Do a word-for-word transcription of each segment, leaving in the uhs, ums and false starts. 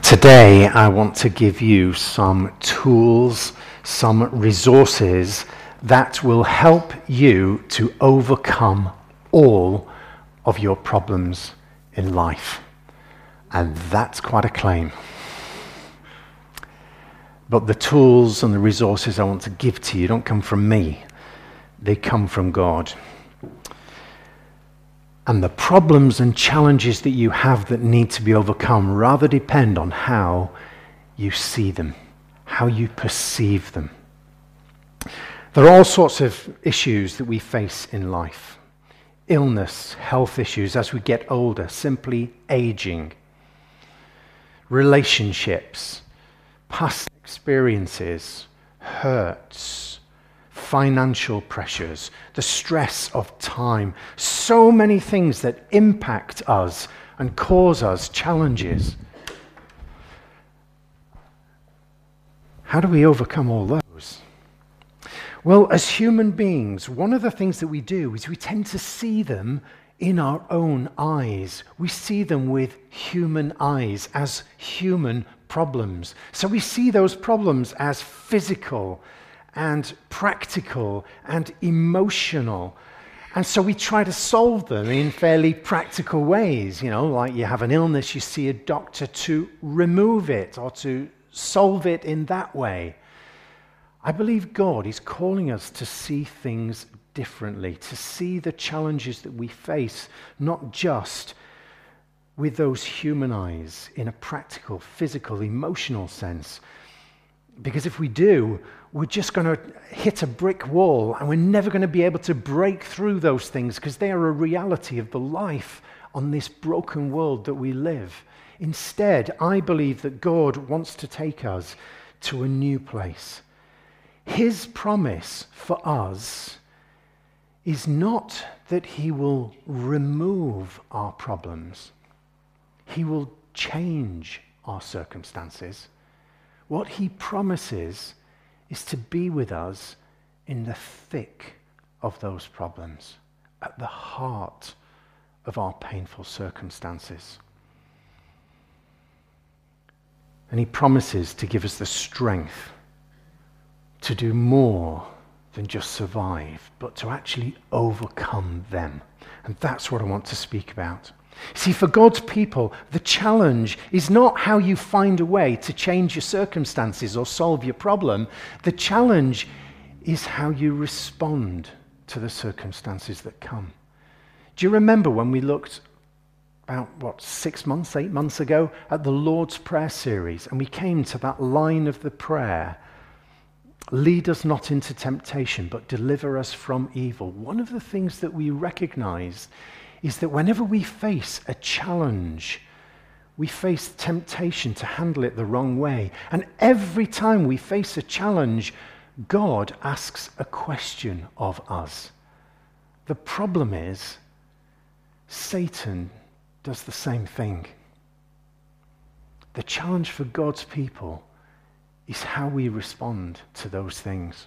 Today, I want to give you some tools, some resources that will help you to overcome all of your problems in life. And that's quite a claim. But the tools and the resources I want to give to you don't come from me. They come from God. And the problems and challenges that you have that need to be overcome rather depend on how you see them, how you perceive them. There are all sorts of issues that we face in life. Illness, health issues as we get older, simply aging. Relationships, past experiences, hurts, financial pressures, the stress of time, so many things that impact us and cause us challenges. How do we overcome all those? Well, as human beings, one of the things that we do is we tend to see them in our own eyes. We see them with human eyes as human problems. So we see those problems as physical and practical and emotional. And so we try to solve them in fairly practical ways. You know, like you have an illness, you see a doctor to remove it or to solve it in that way. I believe God is calling us to see things differently, to see the challenges that we face, not just with those human eyes in a practical, physical, emotional sense. Because if we do, we're just going to hit a brick wall and we're never going to be able to break through those things because they are a reality of the life on this broken world that we live. Instead, I believe that God wants to take us to a new place. His promise for us is not that he will remove our problems. He will change our circumstances. What he promises is to be with us in the thick of those problems, at the heart of our painful circumstances. And he promises to give us the strength to do more than just survive, but to actually overcome them. And that's what I want to speak about. See, for God's people, the challenge is not how you find a way to change your circumstances or solve your problem. The challenge is how you respond to the circumstances that come. Do you remember when we looked about, what, six months, eight months ago at the Lord's Prayer series, and we came to that line of the prayer, lead us not into temptation, but deliver us from evil. One of the things that we recognize is that whenever we face a challenge, we face temptation to handle it the wrong way. And every time we face a challenge, God asks a question of us. The problem is, Satan does the same thing. The challenge for God's people is how we respond to those things.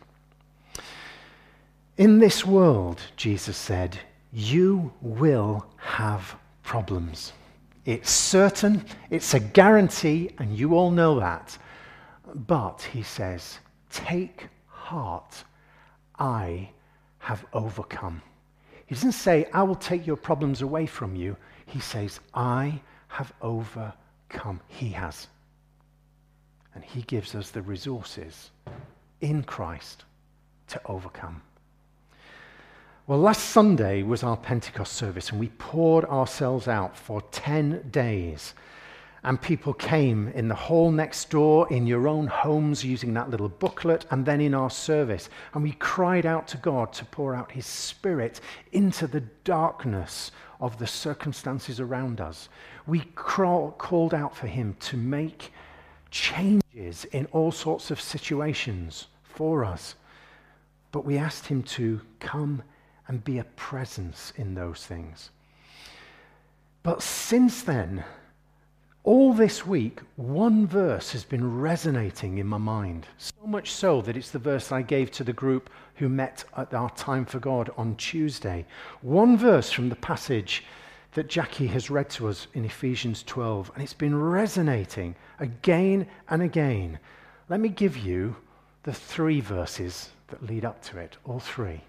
In this world, Jesus said, you will have problems. It's certain, it's a guarantee, and you all know that. But, he says, take heart, I have overcome. He doesn't say, I will take your problems away from you. He says, I have overcome. He has. And he gives us the resources in Christ to overcome. Well, last Sunday was our Pentecost service, and we poured ourselves out for ten days. And people came in the hall next door, in your own homes, using that little booklet, and then in our service. And we cried out to God to pour out his Spirit into the darkness of the circumstances around us. We crawl, called out for him to make changes in all sorts of situations for us. But we asked him to come and be a presence in those things. But since then, all this week, one verse has been resonating in my mind. So much so that it's the verse I gave to the group who met at our Time for God on Tuesday. One verse from the passage that Jackie has read to us in Ephesians twelve, and it's been resonating again and again. Let me give you the three verses that lead up to it, all three.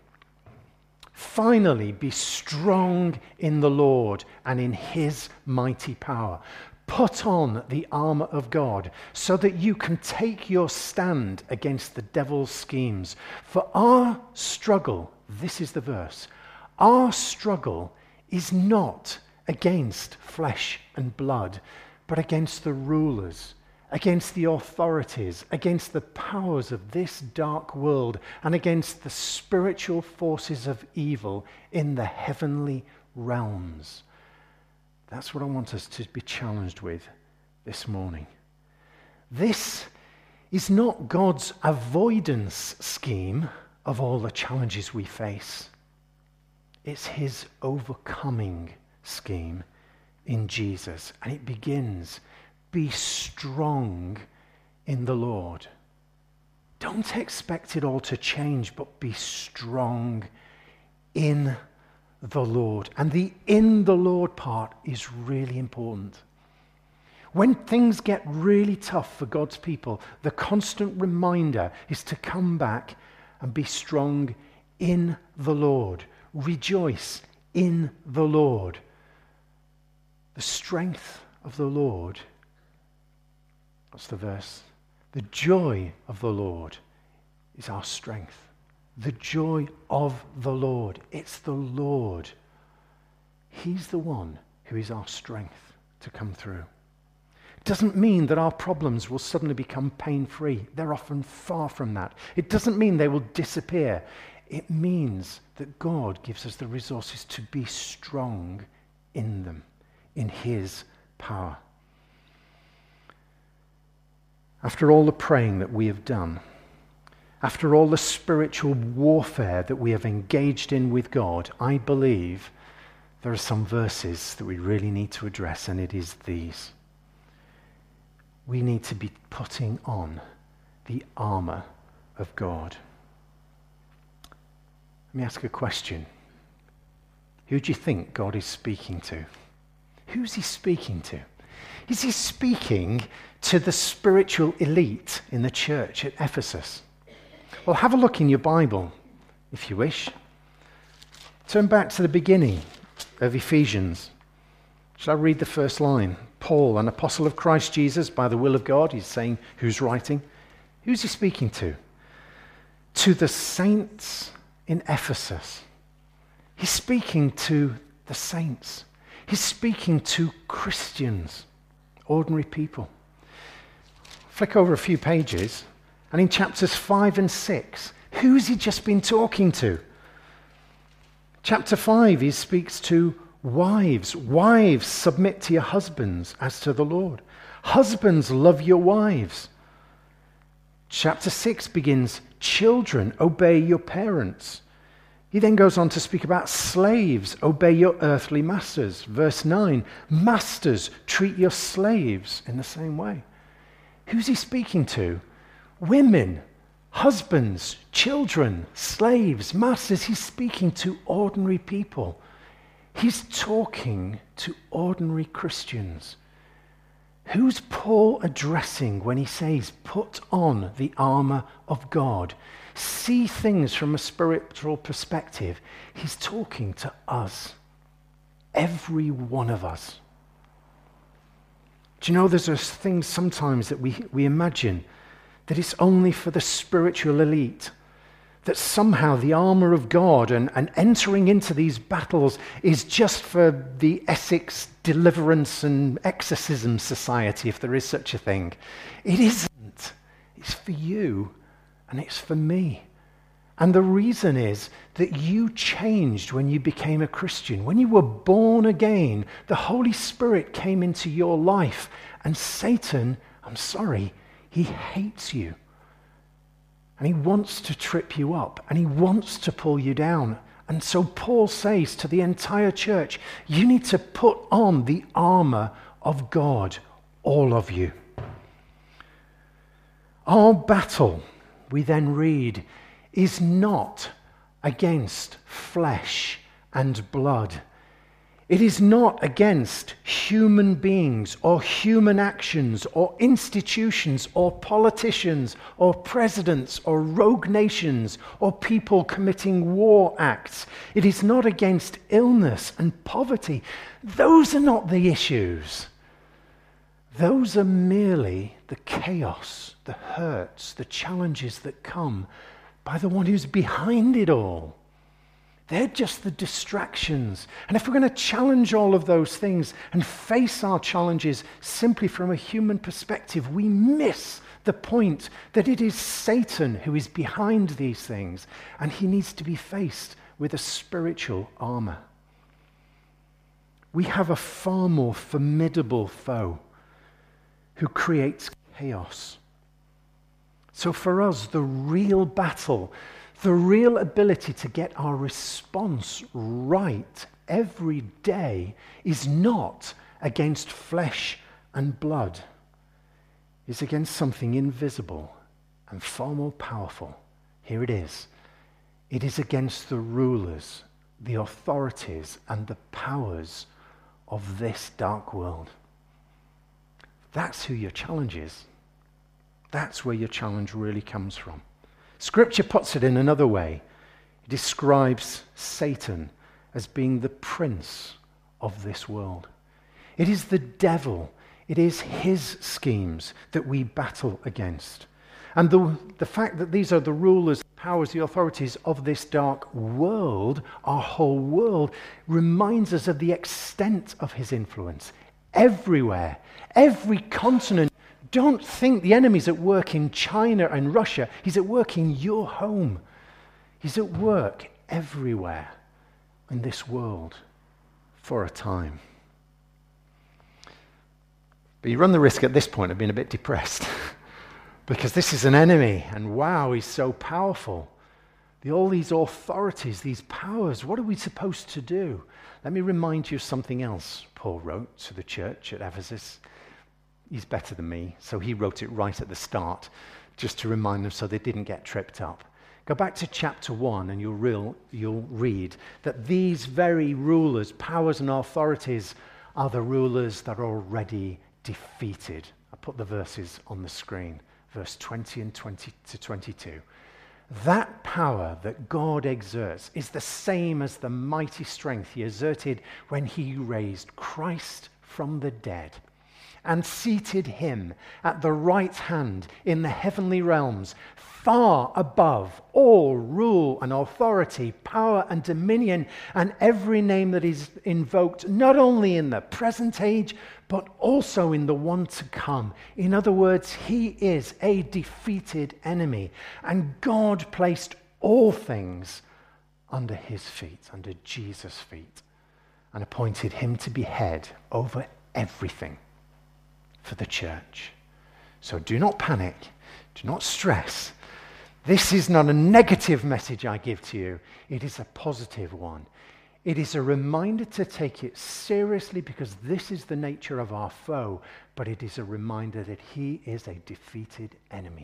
Finally, be strong in the Lord and in his mighty power. Put on the armor of God so that you can take your stand against the devil's schemes. For our struggle, this is the verse, our struggle is not against flesh and blood, but against the rulers, against the authorities, against the powers of this dark world, and against the spiritual forces of evil in the heavenly realms. That's what I want us to be challenged with this morning. This is not God's avoidance scheme of all the challenges we face. It's his overcoming scheme in Jesus. And it begins, be strong in the Lord. Don't expect it all to change, but be strong in the Lord. And the in the Lord part is really important. When things get really tough for God's people, the constant reminder is to come back and be strong in the Lord. Rejoice in the Lord. The strength of the Lord. What's the verse? The joy of the Lord is our strength. The joy of the Lord. It's the Lord. He's the one who is our strength to come through. It doesn't mean that our problems will suddenly become pain-free. They're often far from that. It doesn't mean they will disappear. It means that God gives us the resources to be strong in them, in his power. After all the praying that we have done, after all the spiritual warfare that we have engaged in with God, I believe there are some verses that we really need to address, and it is these. We need to be putting on the armor of God. Let me ask a question. Who do you think God is speaking to? Who's he speaking to? Is he speaking to the spiritual elite in the church at Ephesus? Well, have a look in your Bible, if you wish. Turn back to the beginning of Ephesians. Shall I read the first line? Paul, an apostle of Christ Jesus, by the will of God. He's saying who's writing. Who's he speaking to? To the saints in Ephesus. He's speaking to the saints. He's speaking to Christians, ordinary people. Flick over a few pages, and in chapters five and six, who's he just been talking to? Chapter five, he speaks to wives. Wives, submit to your husbands as to the Lord. Husbands, love your wives. Chapter six begins, children, obey your parents. He then goes on to speak about slaves, obey your earthly masters. Verse nine, masters, treat your slaves in the same way. Who's he speaking to? Women, husbands, children, slaves, masters. He's speaking to ordinary people. He's talking to ordinary Christians. Who's Paul addressing when he says, put on the armor of God? See things from a spiritual perspective. He's talking to us. Every one of us. Do you know there's those things sometimes that we, we imagine that it's only for the spiritual elite, that somehow the armor of God and, and entering into these battles is just for the Essex Deliverance and Exorcism Society, if there is such a thing. It isn't. It's for you and it's for me. And the reason is that you changed when you became a Christian. When you were born again, the Holy Spirit came into your life, and Satan, I'm sorry, he hates you. And he wants to trip you up, and he wants to pull you down. And so Paul says to the entire church, you need to put on the armor of God, all of you. Our battle, we then read, is not against flesh and blood. It is not against human beings or human actions or institutions or politicians or presidents or rogue nations or people committing war acts. It is not against illness and poverty. Those are not the issues. Those are merely the chaos, the hurts, the challenges that come by the one who's behind it all. They're just the distractions. And if we're going to challenge all of those things and face our challenges simply from a human perspective, we miss the point that it is Satan who is behind these things, and he needs to be faced with a spiritual armor. We have a far more formidable foe who creates chaos. So for us, the real battle, the real ability to get our response right every day is not against flesh and blood. It's against something invisible and far more powerful. Here it is. It is against the rulers, the authorities, and the powers of this dark world. That's who your challenge is. That's where your challenge really comes from. Scripture puts it in another way. It describes Satan as being the prince of this world. It is the devil. It is his schemes that we battle against. And the, the fact that these are the rulers, powers, the authorities of this dark world, our whole world, reminds us of the extent of his influence. Everywhere, every continent. Don't think the enemy's at work in China and Russia. He's at work in your home. He's at work everywhere in this world for a time. But you run the risk at this point of being a bit depressed because this is an enemy, and wow, he's so powerful. The, all these authorities, these powers, what are we supposed to do? Let me remind you of something else Paul wrote to the church at Ephesus. He's better than me, so he wrote it right at the start, just to remind them so they didn't get tripped up. Go back to chapter one and you'll, real, you'll read that these very rulers, powers and authorities are the rulers that are already defeated. I put the verses on the screen, verse twenty and twenty to twenty-two. That power that God exerts is the same as the mighty strength he exerted when he raised Christ from the dead and seated him at the right hand in the heavenly realms, far above all rule and authority, power and dominion, and every name that is invoked, not only in the present age, but also in the one to come. In other words, he is a defeated enemy, and God placed all things under his feet, under Jesus' feet, and appointed him to be head over everything for the church. So do not panic, do not stress. This is not a negative message I give to you. It is a positive one. It is a reminder to take it seriously because this is the nature of our foe, but it is a reminder that he is a defeated enemy.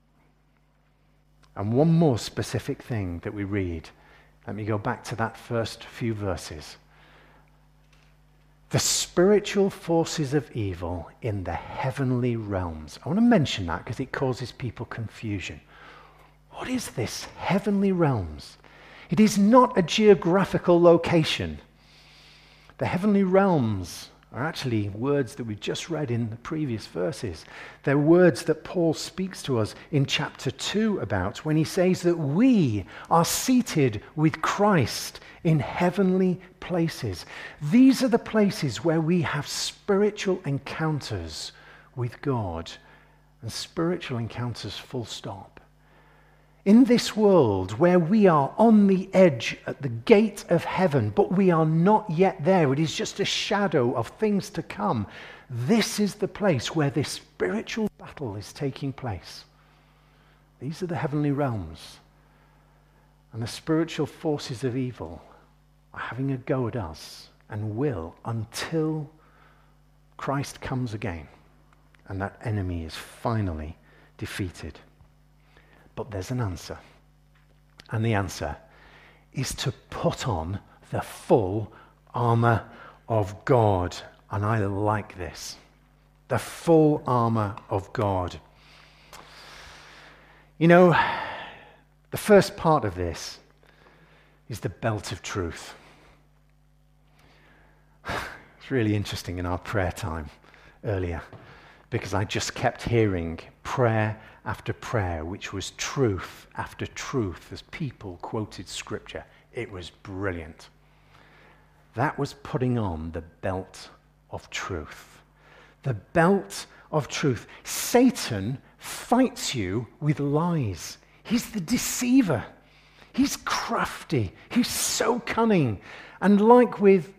And one more specific thing that we read. Let me go back to that first few verses. The spiritual forces of evil in the heavenly realms. I want to mention that because it causes people confusion. What is this heavenly realms? It is not a geographical location. The heavenly realms are actually words that we just read in the previous verses. They're words that Paul speaks to us in chapter two about when he says that we are seated with Christ in heavenly places. These are the places where we have spiritual encounters with God, and spiritual encounters full stop. In this world where we are on the edge at the gate of heaven, but we are not yet there, it is just a shadow of things to come. This is the place where this spiritual battle is taking place. These are the heavenly realms. And the spiritual forces of evil are having a go at us and will until Christ comes again and that enemy is finally defeated. But there's an answer. And the answer is to put on the full armor of God. And I like this. The full armor of God. You know, the first part of this is the belt of truth. It's really interesting in our prayer time earlier, because I just kept hearing prayer after prayer, which was truth after truth as people quoted scripture. It was brilliant. That was putting on the belt of truth. The belt of truth. Satan fights you with lies. He's the deceiver. He's crafty. He's so cunning. And like with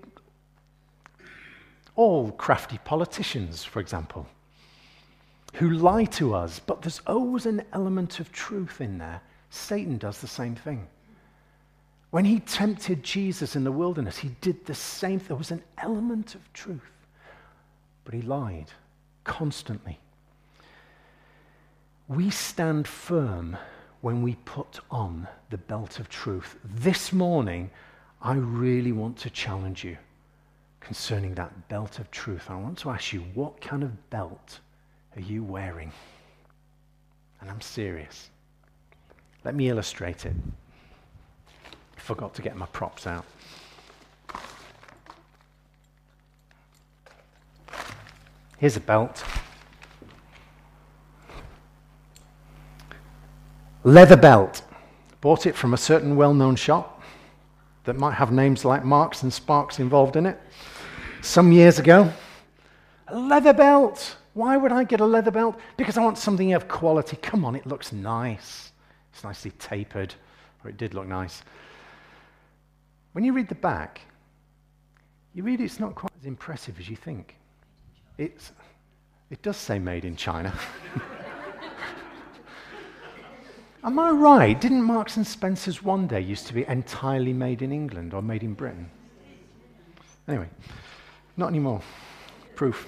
all crafty politicians, for example, who lie to us, but there's always an element of truth in there. Satan does the same thing. When he tempted Jesus in the wilderness, he did the same. There was an element of truth, but he lied constantly. We stand firm when we put on the belt of truth. This morning, I really want to challenge you concerning that belt of truth. I want to ask you, what kind of belt are you wearing? And I'm serious. Let me illustrate it. I forgot to get my props out. Here's a belt. Leather belt. Bought it from a certain well-known shop that might have names like Marks and Sparks involved in it some years ago. A leather belt. Why would I get a leather belt? Because I want something of quality. Come on, it looks nice. It's nicely tapered, or it did look nice. When you read the back, you read it's not quite as impressive as you think. It's, it does say made in China. Am I right? Didn't Marks and Spencer's one day used to be entirely made in England or made in Britain? Anyway, not anymore. Proof.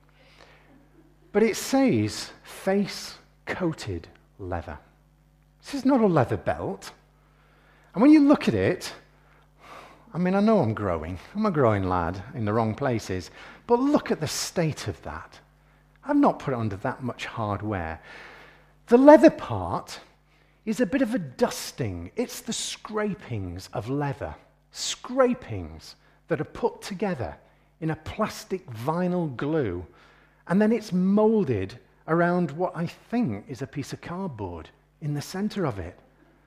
But it says face-coated leather. This is not a leather belt. And when you look at it, I mean, I know I'm growing. I'm a growing lad in the wrong places. But look at the state of that. I've not put it under that much hard wear. The leather part is a bit of a dusting. It's the scrapings of leather. Scrapings that are put together in a plastic vinyl glue. And then it's molded around what I think is a piece of cardboard in the center of it.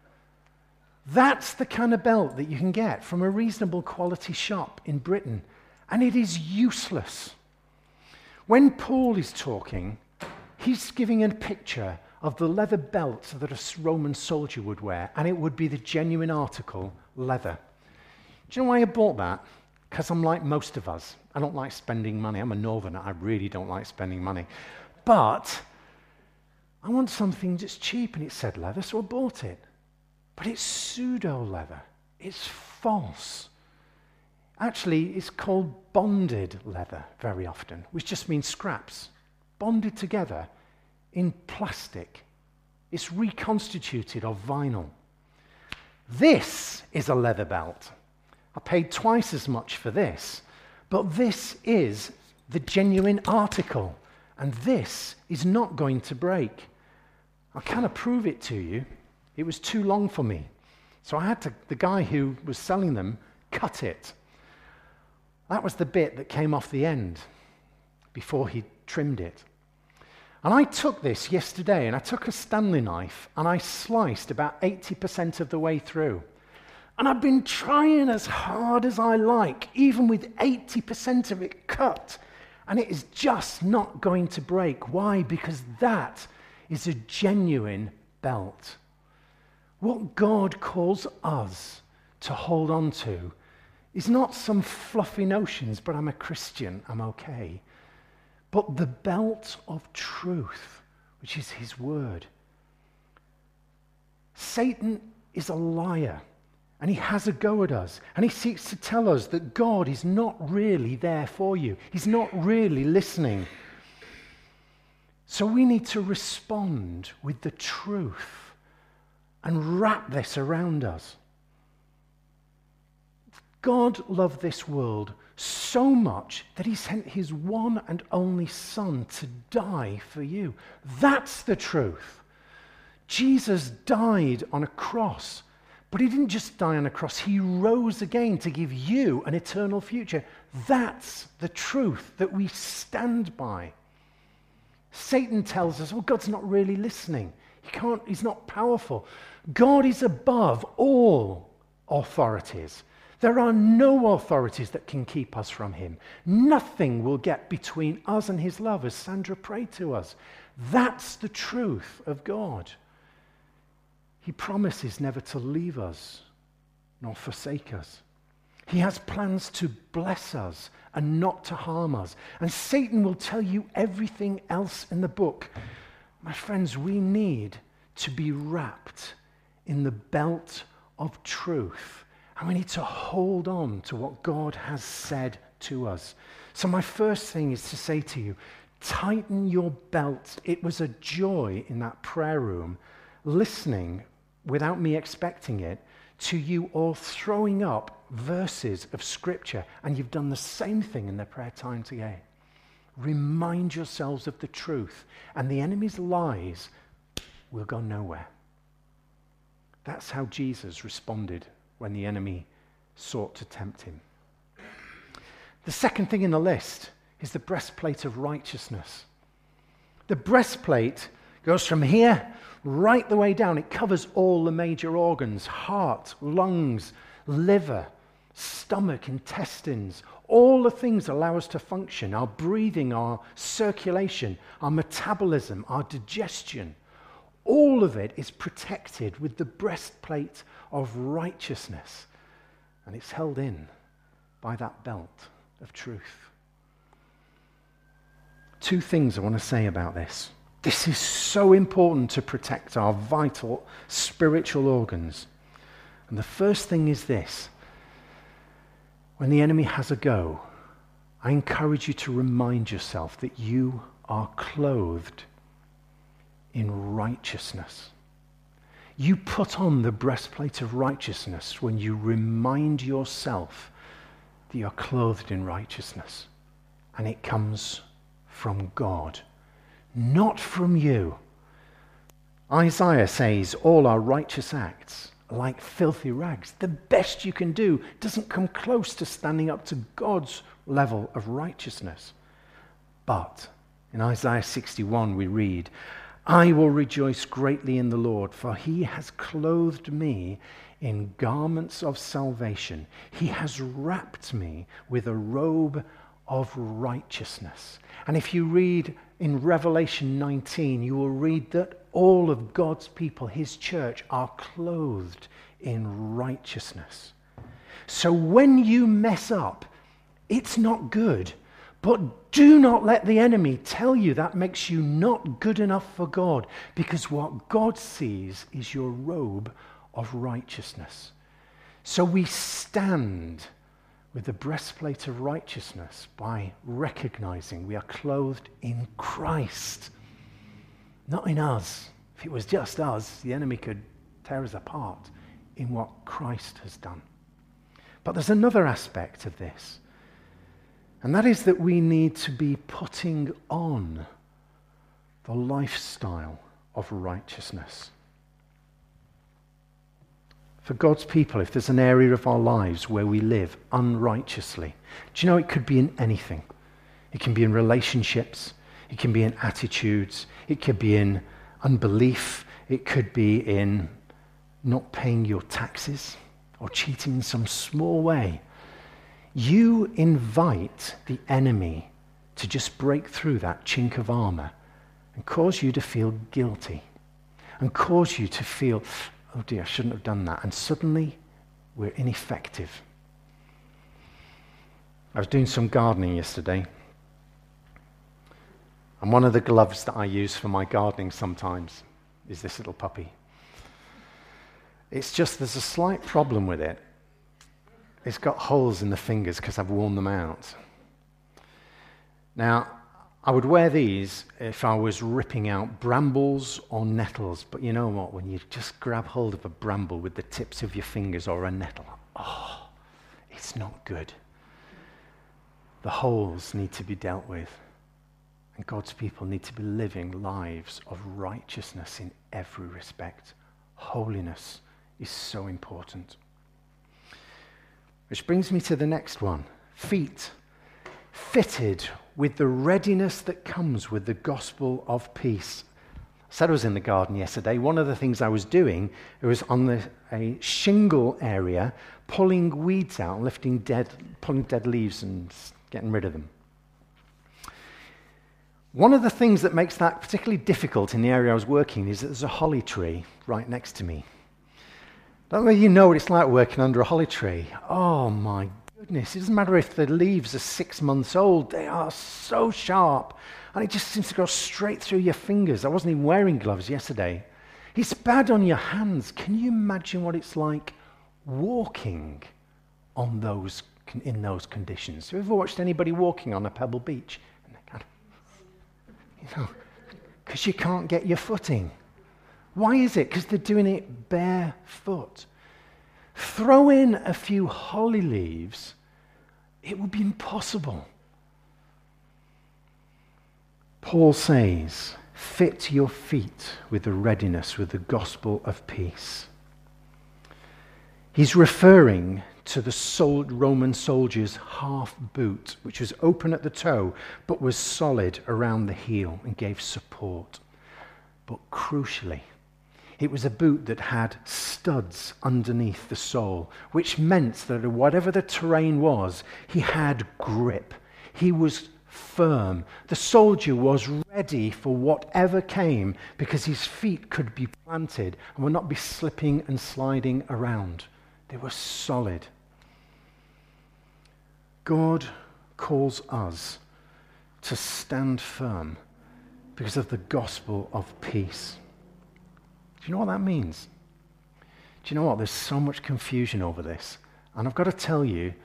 That's the kind of belt that you can get from a reasonable quality shop in Britain. And it is useless. When Paul is talking, he's giving a picture of the leather belt that a Roman soldier would wear, and it would be the genuine article, leather. Do you know why I bought that? Because I'm like most of us. I don't like spending money. I'm a northerner. I really don't like spending money. But I want something that's cheap, and it said leather, so I bought it. But it's pseudo-leather. It's false. Actually, it's called bonded leather very often, which just means scraps, bonded together in plastic. It's reconstituted of vinyl. This is a leather belt. I paid twice as much for this, but this is the genuine article, and this is not going to break. I cannot prove it to you. It was too long for me. So I had to, the guy who was selling them, cut it. That was the bit that came off the end before he trimmed it. And I took this yesterday, and I took a Stanley knife, and I sliced about eighty percent of the way through. And I've been trying as hard as I like, even with eighty percent of it cut, and it is just not going to break. Why? Because that is a genuine belt. What God calls us to hold on to is not some fluffy notions, but I'm a Christian, I'm okay. But the belt of truth, which is his word. Satan is a liar, and he has a go at us, and he seeks to tell us that God is not really there for you. He's not really listening. So we need to respond with the truth and wrap this around us. God loved this world so much that he sent his one and only Son to die for you. That's the truth. Jesus died on a cross, but he didn't just die on a cross. He rose again to give you an eternal future. That's the truth that we stand by. Satan tells us, well, God's not really listening. He can't, he's not powerful. God is above all authorities. There are no authorities that can keep us from him. Nothing will get between us and his love, as Sandra prayed to us. That's the truth of God. He promises never to leave us nor forsake us. He has plans to bless us and not to harm us. And Satan will tell you everything else in the book. My friends, we need to be wrapped in the belt of truth. And we need to hold on to what God has said to us. So my first thing is to say to you, tighten your belt. It was a joy in that prayer room, listening without me expecting it, to you all throwing up verses of Scripture, and you've done the same thing in the prayer time today. Remind yourselves of the truth, and the enemy's lies will go nowhere. That's how Jesus responded when the enemy sought to tempt him. The second thing in the list is the breastplate of righteousness. The breastplate goes from here right the way down. It covers all the major organs: heart, lungs, liver, stomach, intestines. All the things that allow us to function: our breathing, our circulation, our metabolism, our digestion. All of it is protected with the breastplate of righteousness. And it's held in by that belt of truth. Two things I want to say about this. This is so important to protect our vital spiritual organs. And the first thing is this. When the enemy has a go, I encourage you to remind yourself that you are clothed in righteousness. You put on the breastplate of righteousness when you remind yourself that you're clothed in righteousness. And it comes from God, not from you. Isaiah says all our righteous acts are like filthy rags. The best you can do doesn't come close to standing up to God's level of righteousness. But in Isaiah sixty-one we read, I will rejoice greatly in the Lord, for he has clothed me in garments of salvation. He has wrapped me with a robe of righteousness. And if you read in Revelation nineteen, you will read that all of God's people, his church, are clothed in righteousness. So when you mess up, it's not good. But do not let the enemy tell you that makes you not good enough for God, because what God sees is your robe of righteousness. So we stand with the breastplate of righteousness by recognizing we are clothed in Christ, not in us. If it was just us, the enemy could tear us apart in what Christ has done. But there's another aspect of this. And that is that we need to be putting on the lifestyle of righteousness. For God's people, if there's an area of our lives where we live unrighteously, do you know it could be in anything? It can be in relationships, it can be in attitudes, it could be in unbelief, it could be in not paying your taxes or cheating in some small way. You invite the enemy to just break through that chink of armor and cause you to feel guilty and cause you to feel, oh dear, I shouldn't have done that. And suddenly we're ineffective. I was doing some gardening yesterday, and one of the gloves that I use for my gardening sometimes is this little puppy. It's just there's a slight problem with it. It's got holes in the fingers because I've worn them out. Now, I would wear these if I was ripping out brambles or nettles, but you know what? When you just grab hold of a bramble with the tips of your fingers or a nettle, oh, it's not good. the holes need to be dealt with. And God's people need to be living lives of righteousness in every respect. Holiness is so important. Which brings me to the next one. Feet fitted with the readiness that comes with the gospel of peace. I said I was in the garden yesterday. One of the things I was doing, it was on the, a shingle area, pulling weeds out, lifting dead, pulling dead leaves and getting rid of them. One of the things that makes that particularly difficult in the area I was working is that there's a holly tree right next to me. I don't know if you know what it's like working under a holly tree. Oh my goodness, it doesn't matter if the leaves are six months old, they are so sharp. And it just seems to go straight through your fingers. I wasn't even wearing gloves yesterday. It's bad on your hands. Can you imagine what it's like walking on those in those conditions? Have you ever watched anybody walking on a pebble beach? And they kind of, you know, because you can't get your footing. Why is it? Because they're doing it barefoot. Throw in a few holly leaves, it would be impossible. Paul says, fit your feet with the readiness, with the gospel of peace. He's referring to the sold Roman soldier's half boot, which was open at the toe, but was solid around the heel and gave support. But crucially, it was a boot that had studs underneath the sole, which meant that whatever the terrain was, he had grip. He was firm. The soldier was ready for whatever came because his feet could be planted and would not be slipping and sliding around. They were solid. God calls us to stand firm because of the gospel of peace. Do you know what that means? Do you know what? There's so much confusion over this. And I've got to tell you,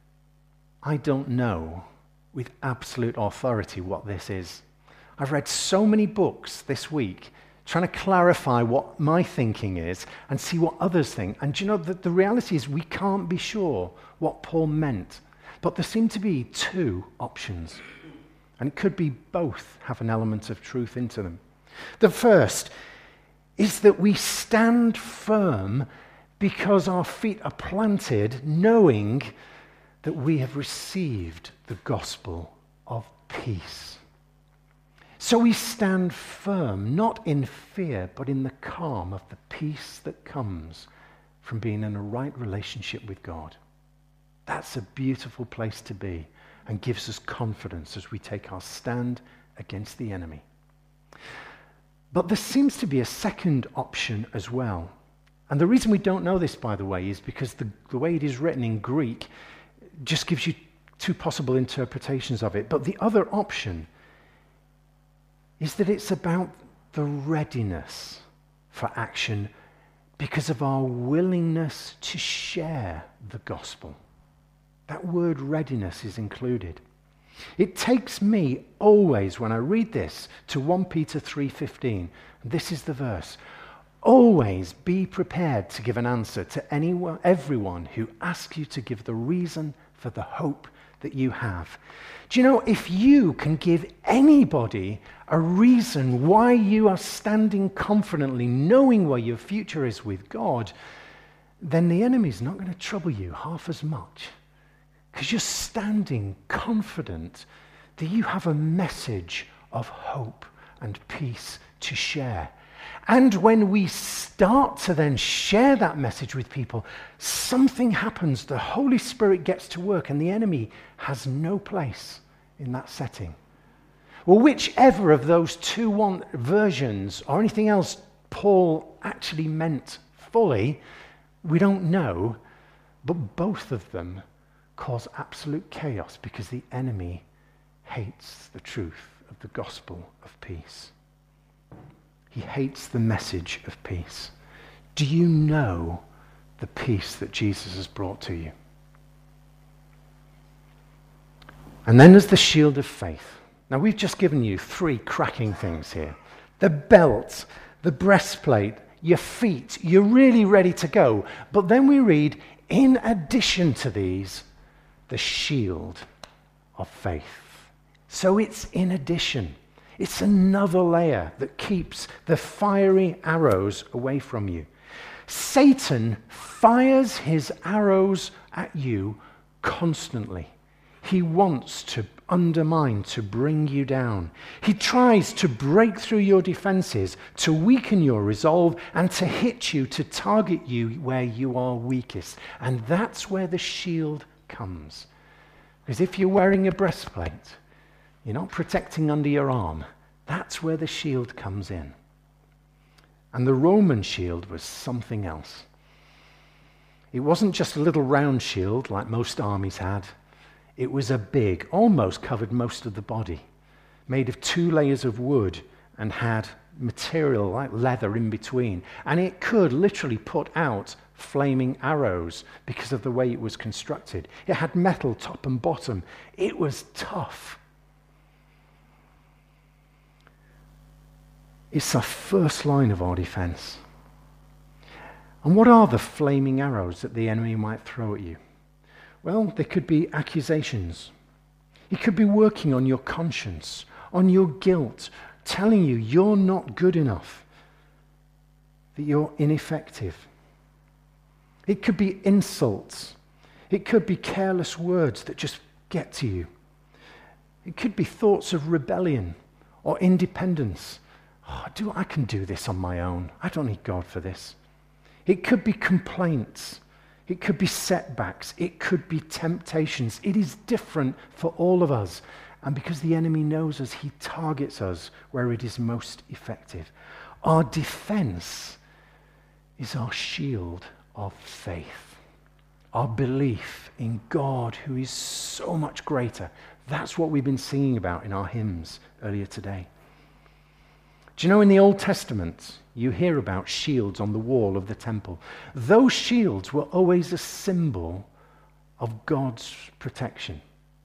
I don't know with absolute authority what this is. I've read so many books this week trying to clarify what my thinking is and see what others think. And do you know that the reality is we can't be sure what Paul meant. But there seem to be two options. And it could be both have an element of truth into them. The first is that we stand firm because our feet are planted, knowing that we have received the gospel of peace. So we stand firm, not in fear, but in the calm of the peace that comes from being in a right relationship with God. That's a beautiful place to be and gives us confidence as we take our stand against the enemy. But there seems to be a second option as well. And the reason we don't know this, by the way, is because the, the way it is written in Greek just gives you two possible interpretations of it. But the other option is that it's about the readiness for action because of our willingness to share the gospel. That word readiness is included. It takes me always, when I read this, to First Peter three fifteen. This is the verse. Always be prepared to give an answer to anyone, everyone who asks you to give the reason for the hope that you have. Do you know, if you can give anybody a reason why you are standing confidently, knowing where your future is with God, then the enemy's not going to trouble you half as much. Because you're standing confident that you have a message of hope and peace to share. And when we start to then share that message with people, something happens. The Holy Spirit gets to work and the enemy has no place in that setting. Well, whichever of those two one versions or anything else Paul actually meant fully, we don't know, but both of them cause absolute chaos because the enemy hates the truth of the gospel of peace. He hates the message of peace. Do you know the peace that Jesus has brought to you? And then there's the shield of faith. Now we've just given you three cracking things here. The belt, the breastplate, your feet, you're really ready to go. But then we read, in addition to these, the shield of faith. So it's in addition. It's another layer that keeps the fiery arrows away from you. Satan fires his arrows at you constantly. He wants to undermine, to bring you down. He tries to break through your defenses, to weaken your resolve, and to hit you, to target you where you are weakest. And that's where the shield comes. Because if you're wearing a breastplate, you're not protecting under your arm. That's where the shield comes in. And the Roman shield was something else. It wasn't just a little round shield like most armies had. It was a big, almost covered most of the body, made of two layers of wood and had material like leather in between. And it could literally put out flaming arrows because of the way it was constructed. It had metal top and bottom. It was tough. It's the first line of our defense. And what are the flaming arrows that the enemy might throw at you? Well, there could be accusations. He could be working on your conscience, on your guilt, telling you you're not good enough, that you're ineffective. It could be insults. It could be careless words that just get to you. It could be thoughts of rebellion or independence. Oh, do, I can do this on my own. I don't need God for this. It could be complaints. It could be setbacks. It could be temptations. It is different for all of us. And because the enemy knows us, he targets us where it is most effective. Our defense is our shield of faith. Our belief in God, who is so much greater. That's what we've been singing about in our hymns earlier today. Do you know in the Old Testament, you hear about shields on the wall of the temple. Those shields were always a symbol of God's protection.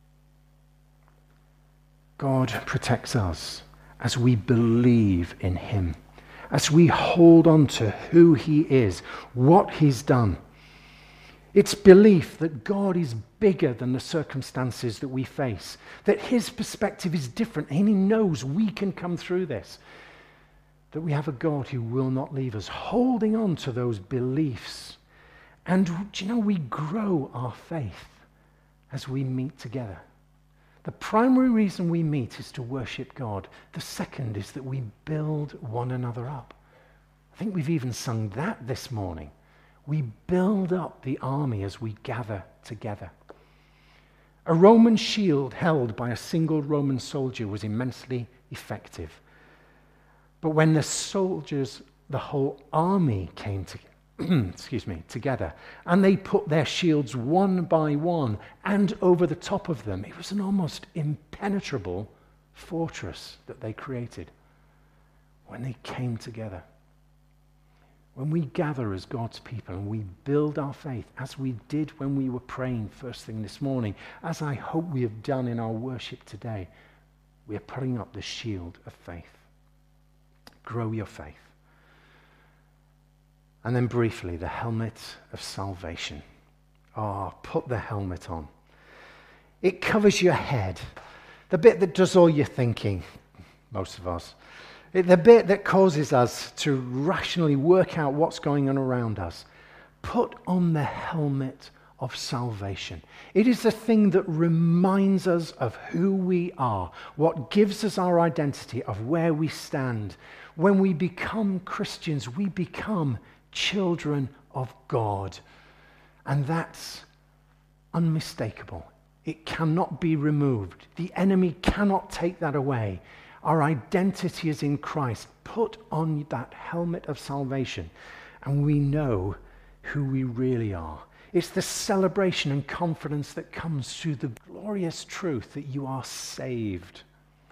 God protects us as we believe in him, as we hold on to who he is, what he's done. It's belief that God is bigger than the circumstances that we face, that his perspective is different, and he knows we can come through this. That we have a God who will not leave us, holding on to those beliefs. And do you know, we grow our faith as we meet together. The primary reason we meet is to worship God. The second is that we build one another up. I think we've even sung that this morning. We build up the army as we gather together. A Roman shield held by a single Roman soldier was immensely effective. But when the soldiers, the whole army came to, excuse me, together, and they put their shields one by one and over the top of them, it was an almost impenetrable fortress that they created when they came together. When we gather as God's people and we build our faith, as we did when we were praying first thing this morning, as I hope we have done in our worship today, we are putting up the shield of faith. Grow your faith. And then briefly, the helmet of salvation. Oh, put the helmet on. It covers your head, the bit that does all your thinking, most of us. It, the bit that causes us to rationally work out what's going on around us. Put on the helmet of salvation. It is the thing that reminds us of who we are, what gives us our identity of where we stand. When we become Christians, we become children of God. And that's unmistakable. It cannot be removed. The enemy cannot take that away. Our identity is in Christ. Put on that helmet of salvation, and we know who we really are. It's the celebration and confidence that comes through the glorious truth that you are saved.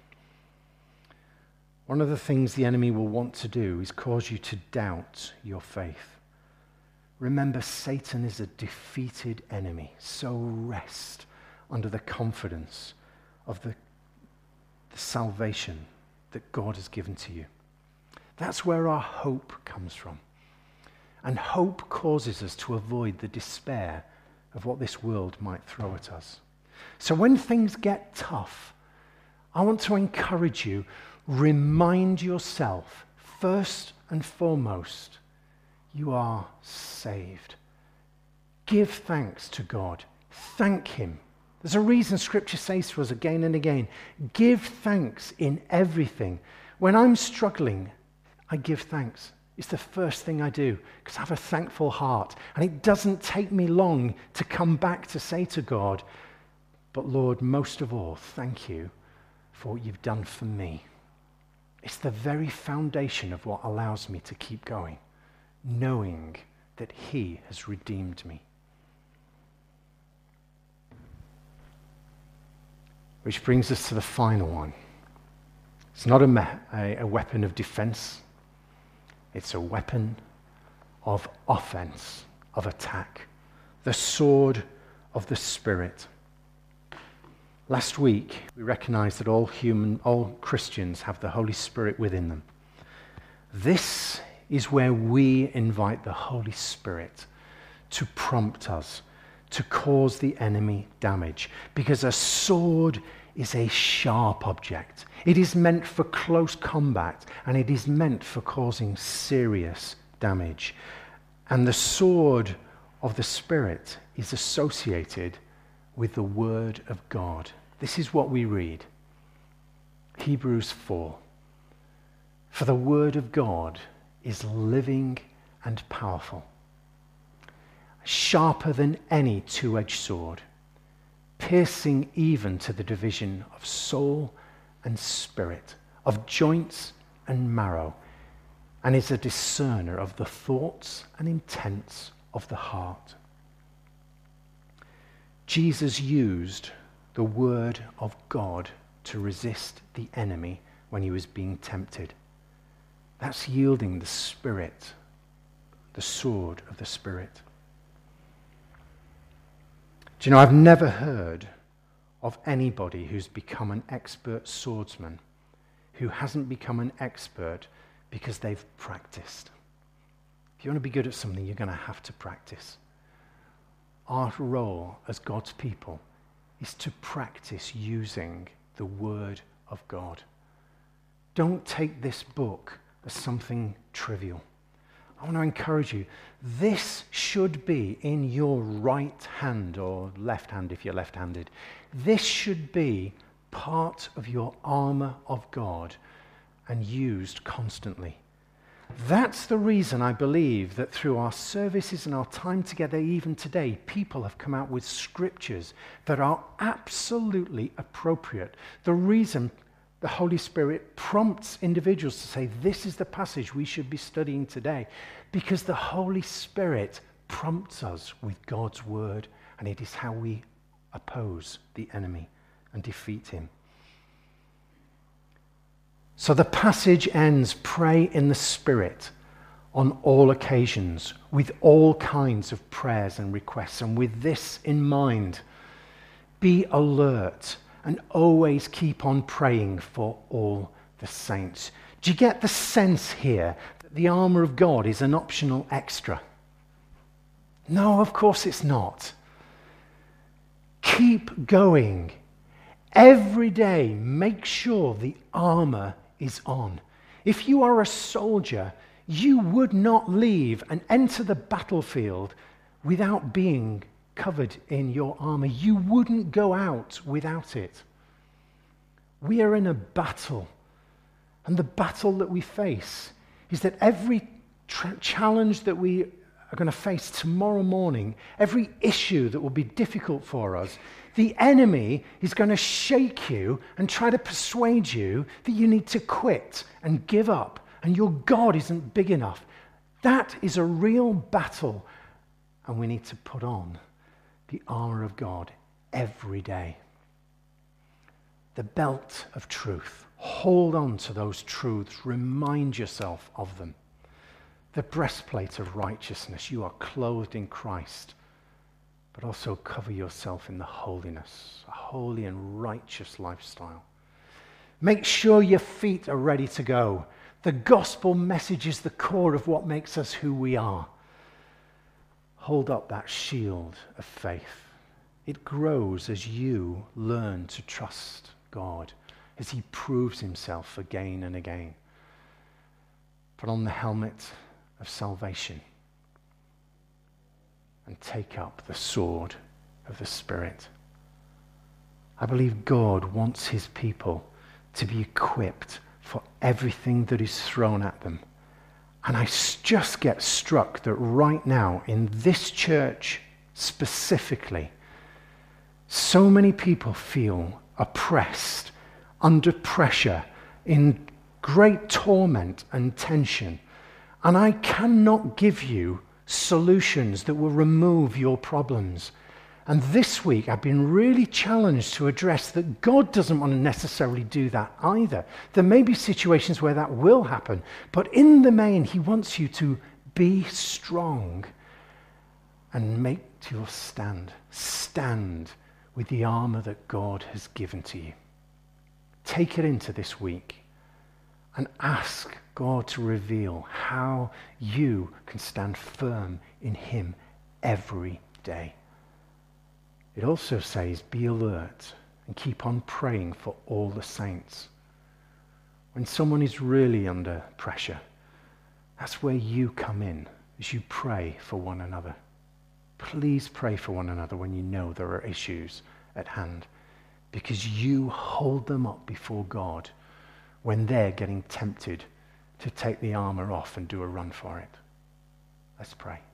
One of the things the enemy will want to do is cause you to doubt your faith. Remember, Satan is a defeated enemy, so rest under the confidence of the, the salvation that God has given to you. That's where our hope comes from. And hope causes us to avoid the despair of what this world might throw at us. So when things get tough, I want to encourage you, remind yourself, first and foremost, you are saved. Give thanks to God. Thank him. There's a reason Scripture says to us again and again, give thanks in everything. When I'm struggling, I give thanks. It's the first thing I do because I have a thankful heart. And it doesn't take me long to come back to say to God, but Lord, most of all, thank you for what you've done for me. It's the very foundation of what allows me to keep going, knowing that he has redeemed me. Which brings us to the final one. It's not a, me- a, a weapon of defense. It's a weapon of offense, of attack. The sword of the Spirit. Last week, we recognized that all human, all Christians have the Holy Spirit within them. This is where we invite the Holy Spirit to prompt us, to cause the enemy damage. Because a sword is a sharp object. It is meant for close combat, and it is meant for causing serious damage. And the sword of the Spirit is associated with the Word of God. This is what we read. Hebrews four. For the Word of God is living and powerful, sharper than any two-edged sword, piercing even to the division of soul and spirit, of joints and marrow, and is a discerner of the thoughts and intents of the heart. Jesus used the word of God to resist the enemy when he was being tempted. That's yielding the Spirit, the sword of the Spirit. Do you know, I've never heard of anybody who's become an expert swordsman who hasn't become an expert because they've practiced. If you want to be good at something, you're going to have to practice. Our role as God's people is to practice using the Word of God. Don't take this book as something trivial. I want to encourage you, this should be in your right hand, or left hand if you're left-handed. This should be part of your armor of God and used constantly. That's the reason I believe that through our services and our time together even today, people have come out with scriptures that are absolutely appropriate. The reason the Holy Spirit prompts individuals to say, this is the passage we should be studying today, because the Holy Spirit prompts us with God's word, and it is how we oppose the enemy and defeat him. So the passage ends, pray in the Spirit on all occasions, with all kinds of prayers and requests. And with this in mind, be alert and always keep on praying for all the saints. Do you get the sense here that the armor of God is an optional extra? No, of course it's not. Keep going. Every day, make sure the armor is on. If you are a soldier, you would not leave and enter the battlefield without being covered in your armor. You wouldn't go out without it. We are in a battle, and the battle that we face is that every tra- challenge that we are going to face tomorrow morning, every issue that will be difficult for us, the enemy is going to shake you and try to persuade you that you need to quit and give up and your God isn't big enough. That is a real battle, and we need to put on the armor of God every day. The belt of truth. Hold on to those truths. Remind yourself of them. The breastplate of righteousness. You are clothed in Christ. But also cover yourself in the holiness, a holy and righteous lifestyle. Make sure your feet are ready to go. The gospel message is the core of what makes us who we are. Hold up that shield of faith. It grows as you learn to trust God, as he proves himself again and again. Put on the helmet of salvation and take up the sword of the Spirit. I believe God wants his people to be equipped for everything that is thrown at them. And I just get struck that right now in this church specifically, so many people feel oppressed, under pressure, in great torment and tension. And I cannot give you solutions that will remove your problems. And this week I've been really challenged to address that God doesn't want to necessarily do that either. There may be situations where that will happen, but in the main he wants you to be strong and make your stand. Stand with the armor that God has given to you. Take it into this week and ask God to reveal how you can stand firm in him every day. It also says, be alert and keep on praying for all the saints. When someone is really under pressure, that's where you come in, as you pray for one another. Please pray for one another when you know there are issues at hand, because you hold them up before God when they're getting tempted to take the armor off and do a run for it. Let's pray.